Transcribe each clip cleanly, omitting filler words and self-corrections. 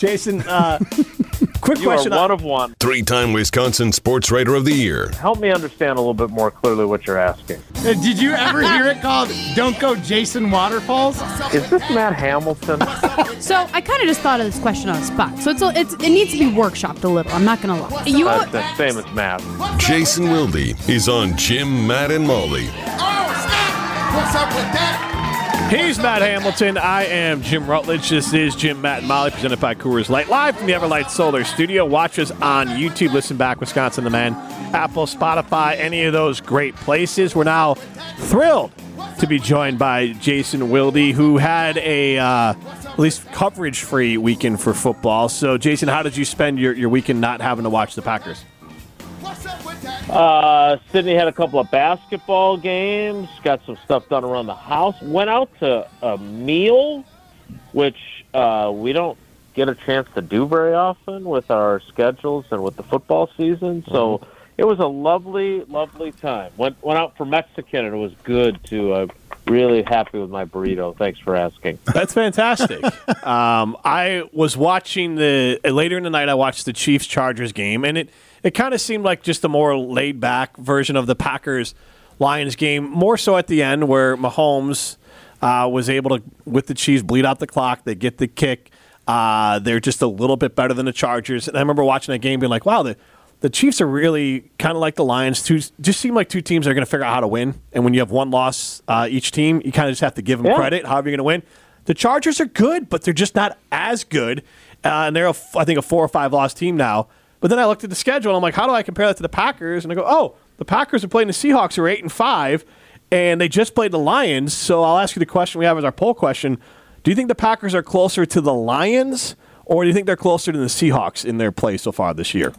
Jason, quick You question. are one of one. 3-time Wisconsin Sports Writer of the Year. Help me understand a little bit more clearly what you're asking. Did you ever hear it called "Don't Go Jason Waterfalls"? Is this Matt Hamilton? So I kind of just thought of this question on the spot. So it needs to be workshopped a little. I'm not going to lie. That's the same as Matt. Jason Wilde is on Jim, Matt, and Molly. What's up with that? He's Matt Hamilton. I am Jim Rutledge. This is Jim, Matt, and Molly, presented by Coors Light, live from the Everlight Solar Studio. Watch us on YouTube. Listen back, Wisconsin The Man, Apple, Spotify, any of those great places. We're now thrilled to be joined by Jason Wilde, who had a at least coverage-free weekend for football. So, Jason, how did you spend your weekend not having to watch the Packers? Sydney had a couple of basketball games, got some stuff done around the house, went out to a meal, which we don't get a chance to do very often with our schedules and with the football season. So it was a lovely, lovely time. Went out for Mexican, and it was good, too. I'm really happy with my burrito. Thanks for asking. That's fantastic. I was watching later in the night, I watched the Chiefs-Chargers game, and it kind of seemed like just a more laid-back version of the Packers-Lions game, more so at the end where Mahomes was able to, with the Chiefs, bleed out the clock. They get the kick. They're just a little bit better than the Chargers. And I remember watching that game being like, wow, the Chiefs are really kind of like the Lions. Just seem like two teams that are going to figure out how to win. And when you have one loss each team, you kind of just have to give them credit, however you're going to win. The Chargers are good, but they're just not as good. And they're, I think, a 4 or 5 loss team now. But then I looked at the schedule, and I'm like, how do I compare that to the Packers? And I go, oh, the Packers are playing the Seahawks, who are 8-5, and they just played the Lions. So I'll ask you the question we have as our poll question. Do you think the Packers are closer to the Lions, or do you think they're closer to the Seahawks in their play so far this year?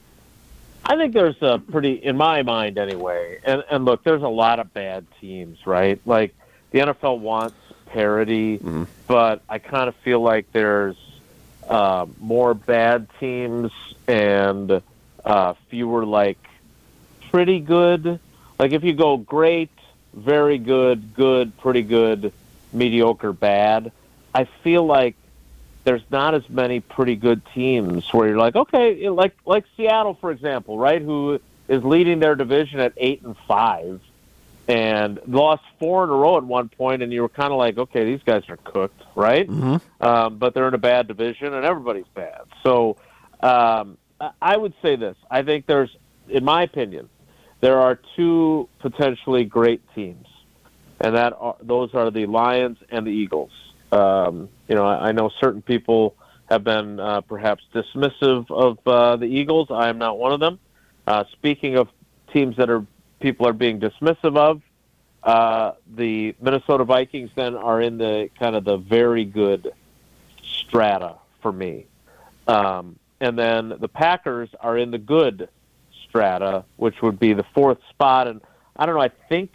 I think there's a pretty, in my mind anyway, and look, there's a lot of bad teams, right? Like, the NFL wants parity, but I kind of feel like there's more bad teams and fewer, like, pretty good. Like, if you go great, very good, good, pretty good, mediocre, bad, I feel like there's not as many pretty good teams where you're like, okay, like Seattle, for example, right, who is leading their division at 8-5 and lost 4 in a row at one point, and you were kind of like, okay, these guys are cooked, right? But they're in a bad division, and everybody's bad. So I would say this. I think there's, in my opinion, there are 2 potentially great teams, and those are the Lions and the Eagles. I know certain people have been perhaps dismissive of the Eagles. I am not one of them. Speaking of teams that people are being dismissive of, the Minnesota Vikings then are in the kind of the very good strata for me. And then the Packers are in the good strata, which would be the 4th spot. And I don't know, I think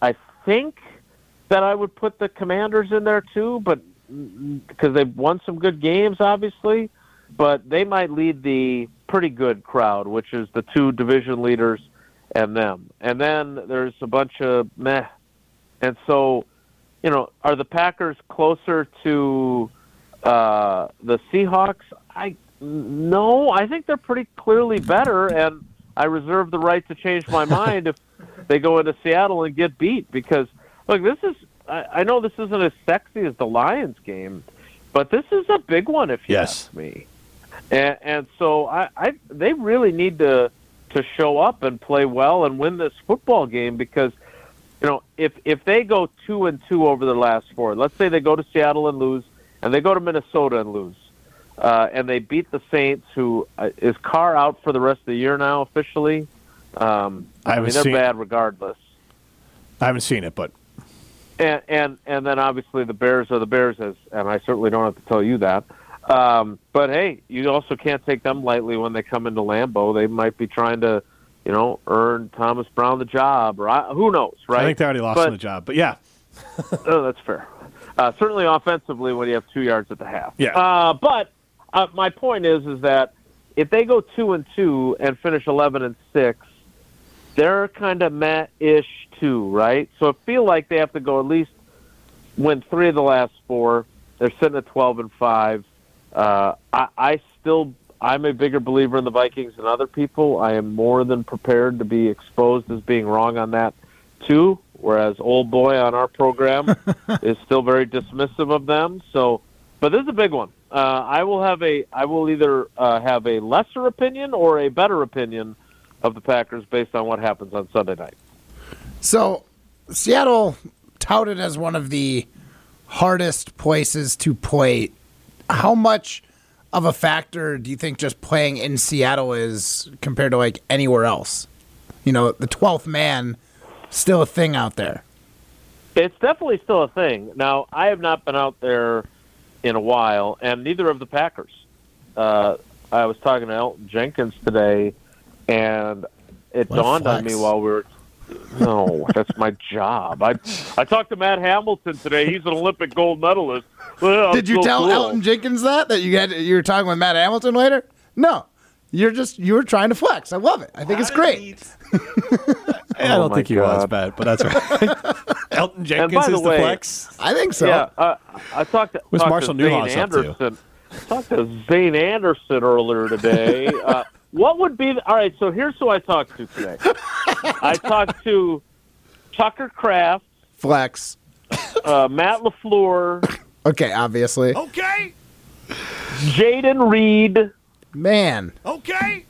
that I would put the Commanders in there too, but because they've won some good games, obviously, but they might lead the pretty good crowd, which is the 2 division leaders and them. And then there's a bunch of meh. And so, are the Packers closer to the Seahawks? No, I think they're pretty clearly better, and I reserve the right to change my mind if they go into Seattle and get beat. Because, look, I know this isn't as sexy as the Lions game, but this is a big one if you ask me. And so they really need to show up and play well and win this football game because, if they go 2-2 over the last 4, let's say they go to Seattle and lose, and they go to Minnesota and lose, and they beat the Saints, who is Carr out for the rest of the year now officially? They're bad regardless. I haven't seen it, but. And then obviously the Bears are the Bears, and I certainly don't have to tell you that. But hey, you also can't take them lightly when they come into Lambeau. They might be trying to, earn Thomas Brown the job, or who knows, right? I think they already lost him the job, but yeah. Oh, that's fair. Certainly offensively when you have 2 yards at the half. Yeah. But my point is that if they go 2-2 and finish 11-6, they're kind of meh-ish too, right? So I feel like they have to go at least win 3 of the last 4. They're sitting at 12-5. I'm a bigger believer in the Vikings than other people. I am more than prepared to be exposed as being wrong on that too. Whereas old boy on our program is still very dismissive of them. So, but this is a big one. I will either have a lesser opinion or a better opinion of the Packers based on what happens on Sunday night. So, Seattle touted as one of the hardest places to play. How much of a factor do you think just playing in Seattle is compared to like anywhere else? The 12th man, still a thing out there. It's definitely still a thing. Now, I have not been out there in a while, and neither of the Packers. I was talking to Elton Jenkins today, and it dawned on me while we were. No, that's my job. I talked to Matt Hamilton today. He's an Olympic gold medalist. Well, did you tell Elton Jenkins that you were talking with Matt Hamilton later? No, you were trying to flex. I love it. I think it's great. I don't think he was bad, but that's right. Elton Jenkins is the flex. I think so. Yeah, I talked to Marshall Zane Anderson. Talked to Zane Anderson earlier today. What would be all right? So here's who I talked to today. I talked to Tucker Kraft, flex, Matt LaFleur. Okay, obviously. Okay. Jaden Reed. Man. Okay.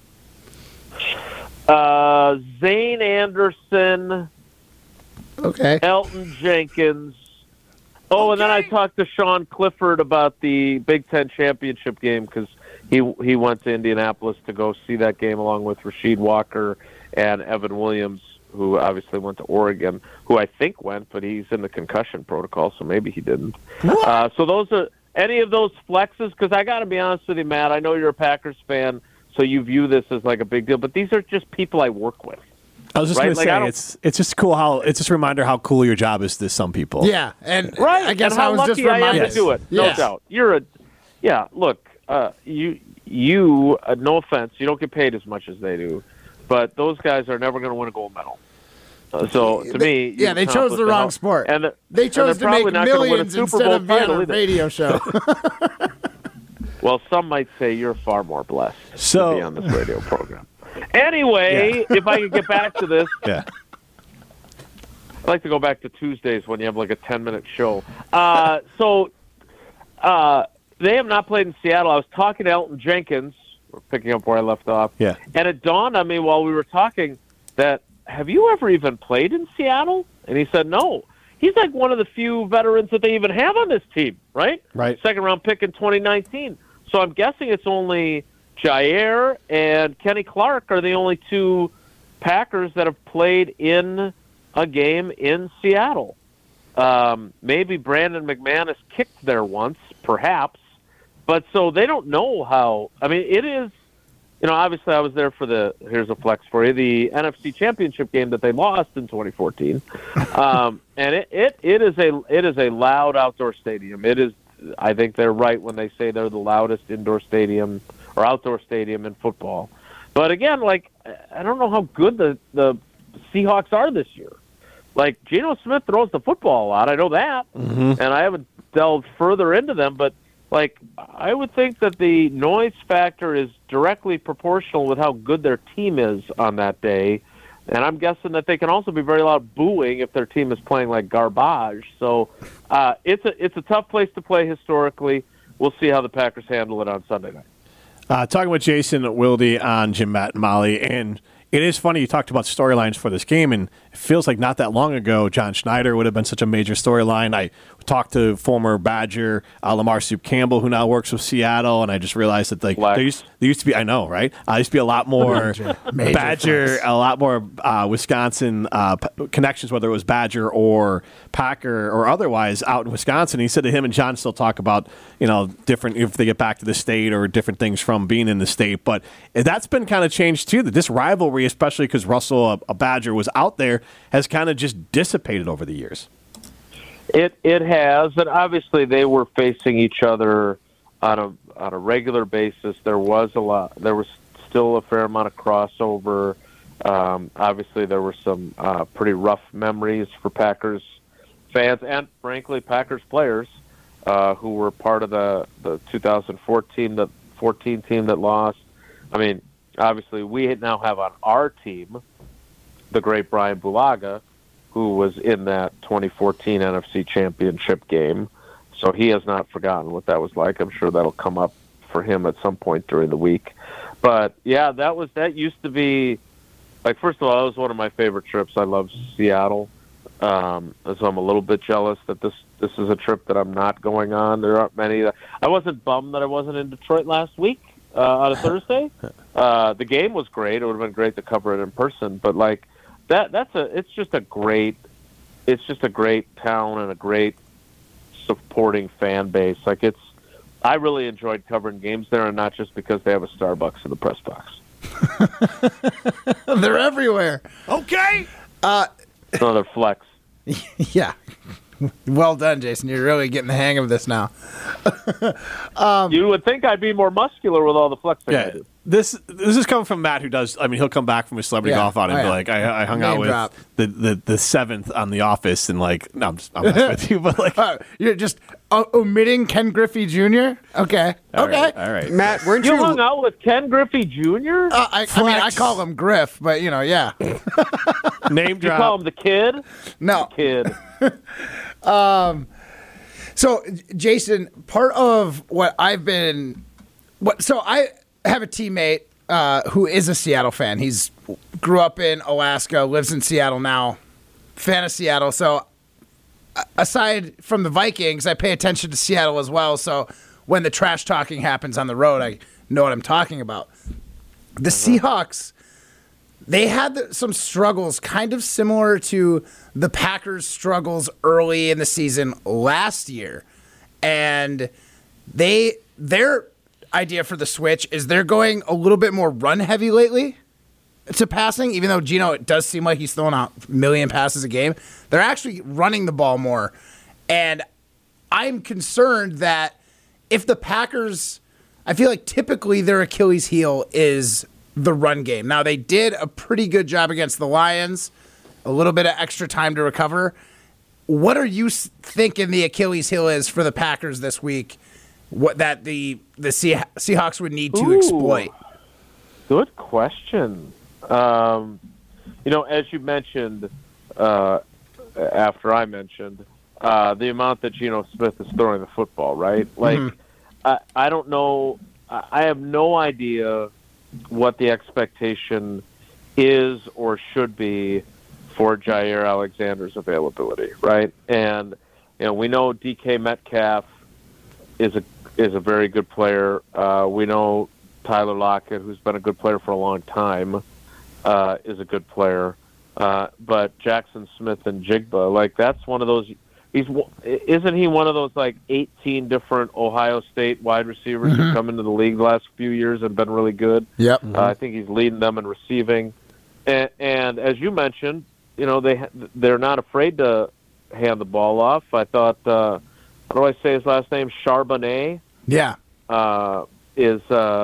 Zane Anderson. Okay. Elton Jenkins. Oh, and then I talked to Sean Clifford about the Big Ten championship game because he went to Indianapolis to go see that game along with Rasheed Walker and Evan Williams, who obviously went to Oregon, who I think went, but he's in the concussion protocol, so maybe he didn't. So those are any of those flexes, because I got to be honest with you, Matt, I know you're a Packers fan, so you view this as like a big deal, but these are just people I work with. I was just going to say, it's just cool it's just a reminder how cool your job is to some people. Yeah, and right. I guess and how I was lucky just reminded. I am to do it, no doubt. Look, you no offense, you don't get paid as much as they do, but those guys are never going to win a gold medal. So to me, they chose the wrong sport, and they chose to make millions instead of being on a radio show. Well, some might say you're far more blessed to be on this radio program. Anyway, if I could get back to this, I'd like to go back to Tuesdays when you have like a 10-minute show. They have not played in Seattle. I was talking to Elton Jenkins. We're picking up where I left off. Yeah. And it dawned on me while we were talking that, have you ever even played in Seattle? And he said, no. He's like one of the few veterans that they even have on this team, right? Right. Second-round pick in 2019. So I'm guessing it's only Jair and Kenny Clark are the only two Packers that have played in a game in Seattle. Maybe Brandon McManus kicked there once, perhaps. But so they don't know how. I mean, it is, obviously I was there for here's a flex for you, the NFC Championship game that they lost in 2014. And it is a loud outdoor stadium. It is, I think they're right when they say they're the loudest indoor stadium or outdoor stadium in football. But again, like, I don't know how good the Seahawks are this year. Like, Geno Smith throws the football a lot. I know that. Mm-hmm. And I haven't delved further into them, but like, I would think that the noise factor is directly proportional with how good their team is on that day. And I'm guessing that they can also be very loud booing if their team is playing like garbage. So it's a tough place to play historically. We'll see how the Packers handle it on Sunday night. Talking with Jason Wilde on Jim, Matt, and Molly, and it is funny you talked about storylines for this game, and it feels like not that long ago, John Schneider would have been such a major storyline. I talked to former Badger Lamar Soup Campbell, who now works with Seattle, and I just realized that there used to be, I know, right? Used to be a lot more Badger, a lot more Wisconsin connections, whether it was Badger or Packer or otherwise out in Wisconsin. He said to him and John still talk about, different, if they get back to the state or different things from being in the state. But that's been kind of changed too, that this rivalry, especially because Russell, a Badger, was out there, has kind of just dissipated over the years. It has, and obviously they were facing each other on a regular basis. There was still a fair amount of crossover. Obviously, there were some pretty rough memories for Packers fans and, frankly, Packers players who were part of the 2014 2014 team that lost. I mean, obviously, we now have on our team the great Brian Bulaga, who was in that 2014 NFC Championship game. So he has not forgotten what that was like. I'm sure that'll come up for him at some point during the week. But, yeah, that used to be, like, first of all, that was one of my favorite trips. I love Seattle. So I'm a little bit jealous that this is a trip that I'm not going on. There aren't many. I wasn't bummed that I wasn't in Detroit last week on a Thursday. The game was great. It would have been great to cover it in person. But, like, it's just a great town and a great supporting fan base. Like, I really enjoyed covering games there, and not just because they have a Starbucks in the press box. They're everywhere. Okay. Another flex. Yeah. Well done, Jason. You're really getting the hang of this now. You would think I'd be more muscular with all the flexing I do. This is coming from Matt, who does. I mean, he'll come back from his celebrity golf outing and be like, I hung out with the seventh on The Office, and like, no, I'm messing with you, but like, you're just omitting Ken Griffey Jr. Okay, all okay, right. Matt, weren't You hung out with Ken Griffey Jr.? I mean, I call him Griff, but yeah. Name drop. You call him the kid? No, Kid. So, Jason, part of what I've been, so I have a teammate who is a Seattle fan. He's grew up in Alaska, lives in Seattle now, fan of Seattle. So, aside from the Vikings, I pay attention to Seattle as well. So, when the trash talking happens on the road, I know what I'm talking about. The Seahawks, they had some struggles kind of similar to the Packers' struggles early in the season last year. And their idea for the switch is they're going a little bit more run-heavy lately to passing, even though Geno, it does seem like he's throwing out a million passes a game. They're actually running the ball more. And I'm concerned that if the Packers, I feel like typically their Achilles heel is the run game. Now, they did a pretty good job against the Lions, a little bit of extra time to recover. What are you thinking the Achilles heel is for the Packers this week, what that the Seahawks would need to exploit? Good question. As you mentioned, after I mentioned, the amount that Geno Smith is throwing the football, right? Like, I don't know. I have no idea what the expectation is or should be for Jair Alexander's availability, right? And we know DK Metcalf is a very good player. We know Tyler Lockett, who's been a good player for a long time, is a good player. But Jackson Smith and Jigba, like, that's one of those. Isn't he one of those like 18 different Ohio State wide receivers who come into the league the last few years and been really good? Yep. I think he's leading them in receiving. And as you mentioned, they're not afraid to hand the ball off. I thought, how do I say his last name? Charbonnet. Yeah. He's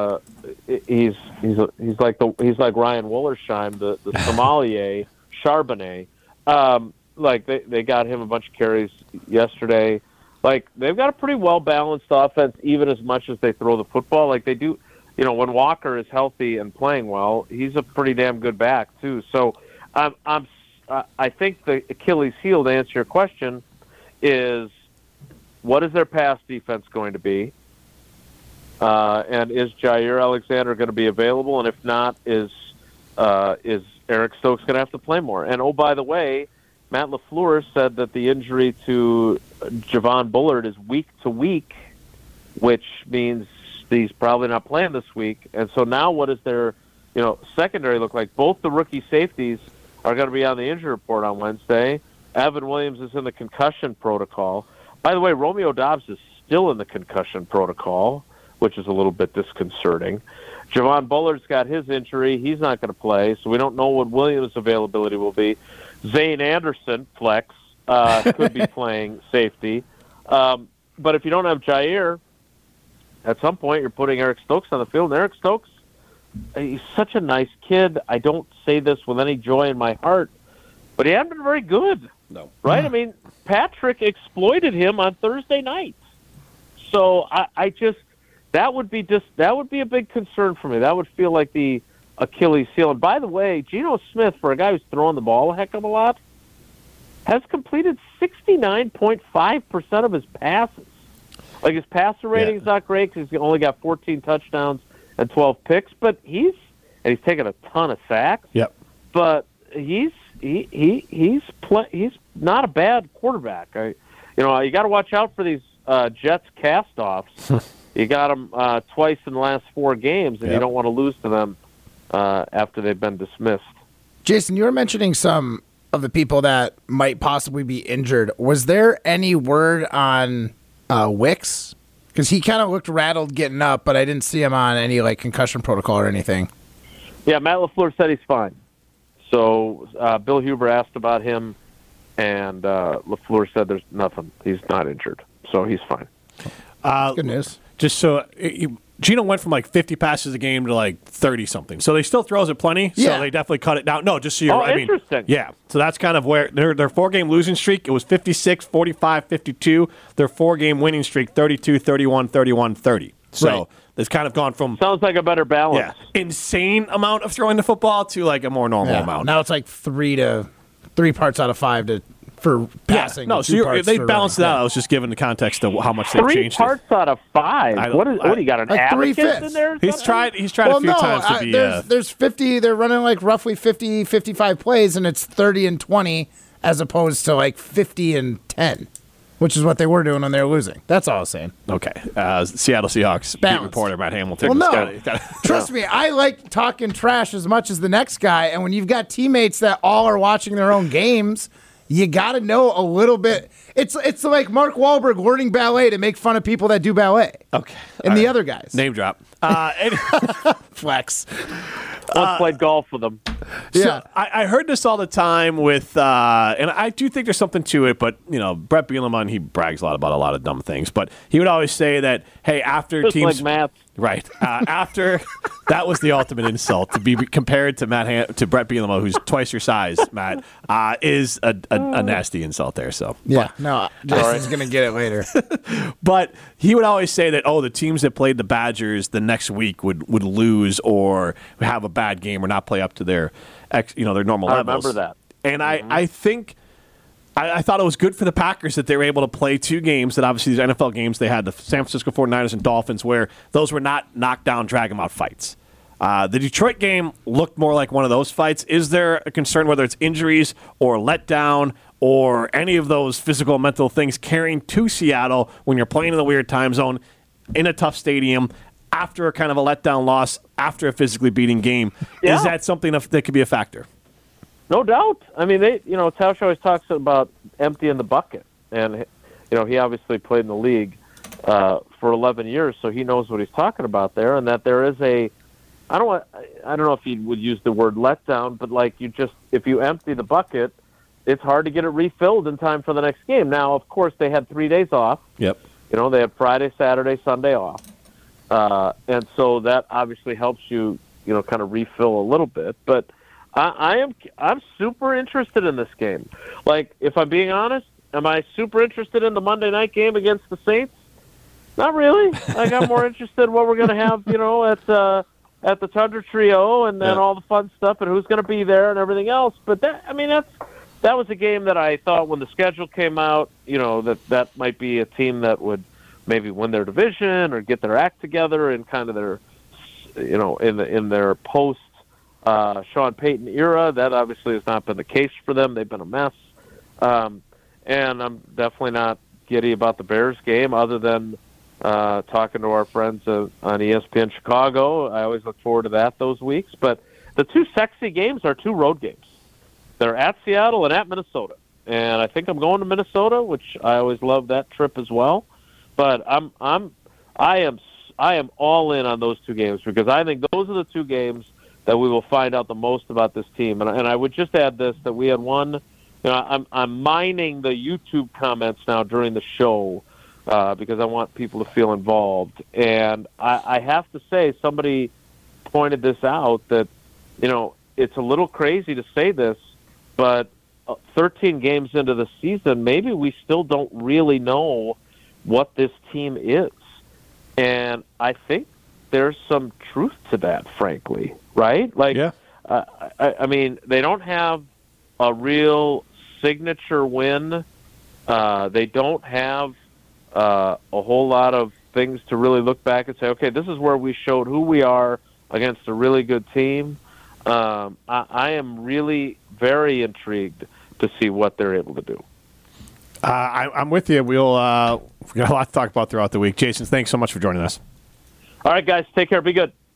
like Ryan Wollersheim, the sommelier, Charbonnet. Like they got him a bunch of carries yesterday. Like, they've got a pretty well balanced offense, even as much as they throw the football. Like they do, when Walker is healthy and playing well, he's a pretty damn good back too. So I think the Achilles heel, to answer your question, is what is their pass defense going to be? And is Jair Alexander going to be available? And if not, is Eric Stokes going to have to play more? And, oh, by the way, Matt LaFleur said that the injury to Javon Bullard is week to week, which means he's probably not playing this week. And so now what does their secondary look like? Both the rookie safeties are going to be on the injury report on Wednesday. Evan Williams is in the concussion protocol. By the way, Romeo Doubs is still in the concussion protocol, which is a little bit disconcerting. Javon Bullard's got his injury. He's not going to play, so we don't know what Williams' availability will be. Zane Anderson, flex, could be playing safety. But if you don't have Jair, at some point you're putting Eric Stokes on the field. And Eric Stokes, he's such a nice kid. I don't say this with any joy in my heart, but he hasn't been very good. No. Right? I mean, Patrick exploited him on Thursday night. So I just, that would be a big concern for me. That would feel like the Achilles heel. And by the way, Geno Smith, for a guy who's throwing the ball a heck of a lot, has completed 69.5% of his passes. Like, his passer rating's not great because he's only got 14 touchdowns and 12 picks, but he's taken a ton of sacks. Yep. But he's not a bad quarterback. You got to watch out for these Jets cast-offs. You got them twice in the last 4 games, and you don't want to lose to them after they've been dismissed. Jason, you were mentioning some of the people that might possibly be injured. Was there any word on Wicks? Because he kind of looked rattled getting up, but I didn't see him on any concussion protocol or anything. Yeah, Matt LaFleur said he's fine. So Bill Huber asked about him, and LaFleur said there's nothing. He's not injured, so he's fine. Good news. Just so Geno went from 50 passes a game to 30-something. So they still throws it plenty. Yeah. So they definitely cut it down. No, just so you're interesting. Yeah. So that's kind of where their 4-game losing streak, it was 56, 45, 52. Their 4-game winning streak, 32, 31, 31, 30. So it's kind of gone from sounds like a better balance. Insane amount of throwing the football to a more normal amount. Now it's 3 parts out of 5 for passing. No, so they balanced it out. I was just giving the context of how much they've 3 changed. 3 parts out of 5. What do you got, an advocate in there? He's tried a few times to be. There's 50. They're running roughly 50, 55 plays, and it's 30 and 20 as opposed to 50 and 10, which is what they were doing when they were losing. That's all I was saying. Okay, Seattle Seahawks beat reporter Matt Hamilton. Well, no, trust me, I like talking trash as much as the next guy, and when you've got teammates that all are watching their own games, you got to know a little bit. It's like Mark Wahlberg learning ballet to make fun of people that do ballet. Okay. And the other guys. Name drop. Flex. Once played golf with them. So I heard this all the time with, and I do think there's something to it, but, Brett Bielema, he brags a lot of dumb things, but he would always say that, hey, after just teams... like math. Right. After that was the ultimate insult to be compared to to Brett Bielema, who's twice your size. Matt is a nasty insult there. So Jason's gonna get it later. But he would always say that the teams that played the Badgers the next week would lose or have a bad game or not play up to their their normal levels. I remember that, and I think. I thought it was good for the Packers that they were able to play 2 games that obviously these NFL games, they had the San Francisco 49ers and Dolphins where those were not knockdown, drag-em-out fights. The Detroit game looked more like one of those fights. Is there a concern whether it's injuries or letdown or any of those physical and mental things carrying to Seattle when you're playing in the weird time zone in a tough stadium after a kind of a letdown loss, after a physically beating game? Yeah. Is that something that could be a factor? No doubt. I mean, Tausch always talks about emptying the bucket, and he obviously played in the league for 11 years, so he knows what he's talking about there. And that there is I don't know if he would use the word letdown, but if you empty the bucket, it's hard to get it refilled in time for the next game. Now, of course, they had 3 days off. Yep. They had Friday, Saturday, Sunday off, and so that obviously helps you, kind of refill a little bit, but. I'm super interested in this game. If I'm being honest, am I super interested in the Monday night game against the Saints? Not really. I'm more interested in what we're going to have, at the Tundra Trio, and then all the fun stuff, and who's going to be there, and everything else. But that was a game that I thought when the schedule came out, that might be a team that would maybe win their division or get their act together in kind of their, in their post. Sean Payton era. That obviously has not been the case for them. They've been a mess. And I'm definitely not giddy about the Bears game other than talking to our friends on ESPN Chicago. I always look forward to that those weeks. But the 2 sexy games are 2 road games. They're at Seattle and at Minnesota. And I think I'm going to Minnesota, which I always love that trip as well. But I am all in on those 2 games because I think those are the 2 games that we will find out the most about this team. And I would just add this, that we had one, I'm mining the YouTube comments now during the show because I want people to feel involved. And I have to say, somebody pointed this out that, it's a little crazy to say this, but 13 games into the season, maybe we still don't really know what this team is. And I think there's some truth to that, frankly, right? Like, Yeah. I mean, they don't have a real signature win. They don't have a whole lot of things to really look back and say, okay, this is where we showed who we are against a really good team. I am really very intrigued to see what they're able to do. I'm with you. We've got a lot to talk about throughout the week. Jason, thanks so much for joining us. All right, guys, take care. Be good.